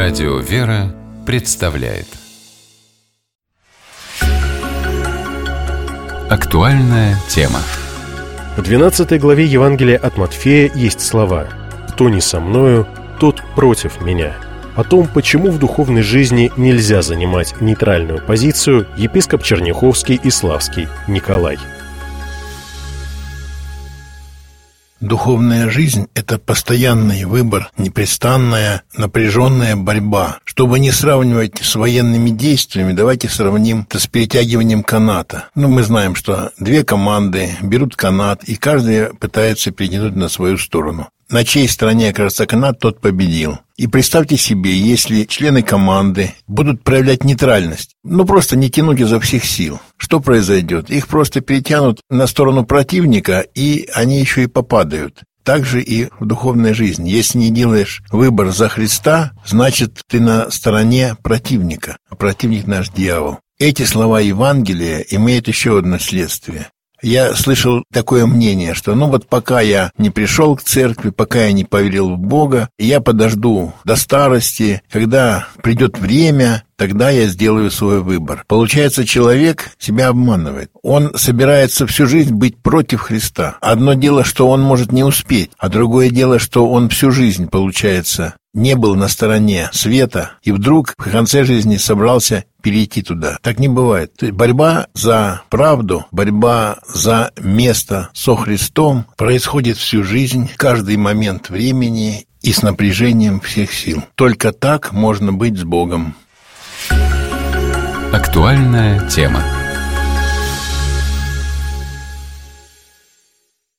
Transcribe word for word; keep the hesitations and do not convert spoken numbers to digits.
Радио «Вера» представляет актуальная тема. В двенадцатой главе Евангелия от Матфея есть слова: «Кто не со мною, тот против меня». О том, почему в духовной жизни нельзя занимать нейтральную позицию, епископ Черняховский и Славский Николай. Духовная жизнь – это постоянный выбор, непрестанная, напряженная борьба. Чтобы не сравнивать с военными действиями, давайте сравним это с перетягиванием каната. Ну, мы знаем, что две команды берут канат, и каждая пытается перетянуть на свою сторону. На чьей стороне окажется канат, тот победил. И представьте себе, если члены команды будут проявлять нейтральность, ну просто не тянуть изо всех сил, что произойдет? Их просто перетянут на сторону противника, и они еще и попадают. Так же и в духовной жизни. Если не делаешь выбор за Христа, значит, ты на стороне противника, а противник наш дьявол. Эти слова Евангелия имеют еще одно следствие. Я слышал такое мнение, что ну вот пока я не пришел к церкви, пока я не поверил в Бога, я подожду до старости, когда придет время, тогда я сделаю свой выбор. Получается, человек себя обманывает. Он собирается всю жизнь быть против Христа. Одно дело, что он может не успеть, а другое дело, что он всю жизнь, получается, не был на стороне света, и вдруг в конце жизни собрался перейти туда. Так не бывает. То есть борьба за правду, борьба за место со Христом происходит всю жизнь, каждый момент времени и с напряжением всех сил. Только так можно быть с Богом. Актуальная тема.